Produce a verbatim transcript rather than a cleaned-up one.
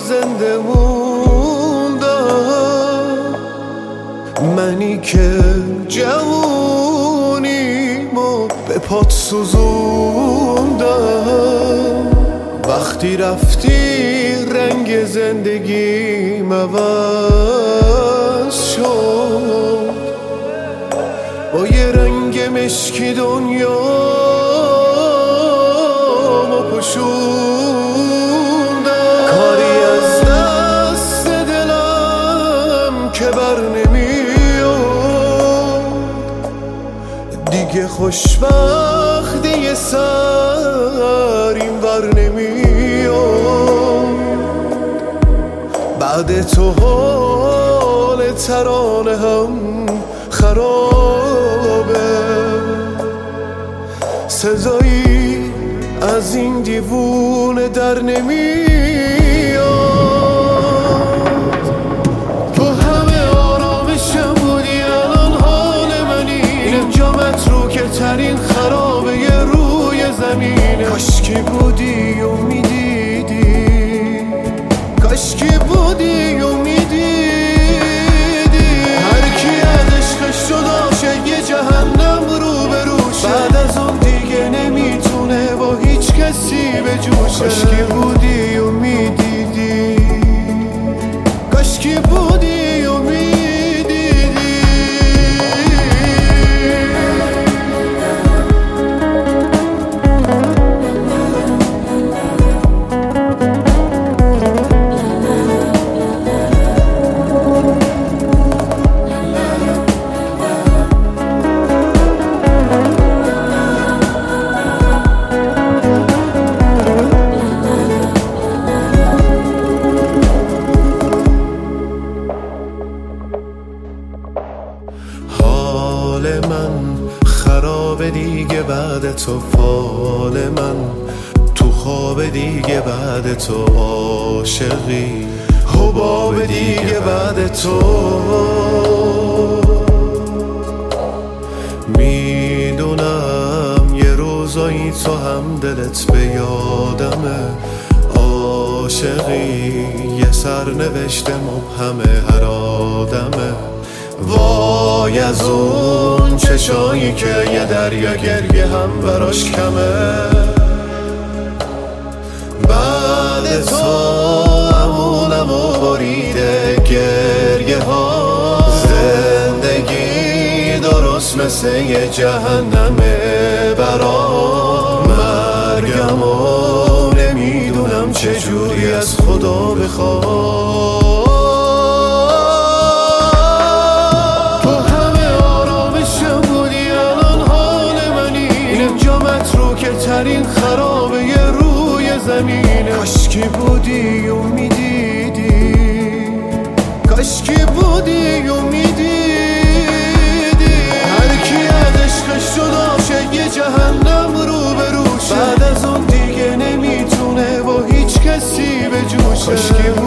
زنده موندم، منی که جوونیمو به پات سوزوندم. وقتی رفتی رنگ زندگیم عوض شد، با یه رنگ مشکی دنیامو پوشوندم. کاری از دست دلم که بر نمیاد، دیگه خوشبختی سر این ور نمیاد. بعد تو حال ترانه هم خرابه، صدایی از این دیوونه در نمیاد. تو همه آرامشم بودی، الان حال منی اینجا متروکه ترین خرابه روی زمینه. کاشکی بودی و میدیدی، کاشکی بودی و میدیدی. هر کی از عشقش شد عاشق یه جهنم رو به روشه، بعد از اون دیگه نمیتونه با هیچ کسی به جوشه. کاشکی بودی و میدیدی، کاشکی بودی و میدیدی. حال من خراب دیگه بعد تو، فال من تو خواب دیگه بعد تو، عاشقی حباب دیگه بعد تو. میدونم یه روزایی تو هم دلت به یادمه، عاشقی یه سرنوشت مبهمه هر آدمه. وای از اون چشایی که یه دریا گریه هم براش کمه. بعد تو امونم و بریده گریه ها، زندگی درست مثل یه جهنمه برام. مرگم و نمیدونم چجوری از خدا بخوام. ترین خرابه روی زمینه. کاشکی بودی و میدیدی، کاشکی بودی و میدیدی. هر کی از عشقش شد عاشق یه جهنم رو به روشه، بعد از اون دیگه نمیتونه با هیچ کسی به جوشه. کاشکی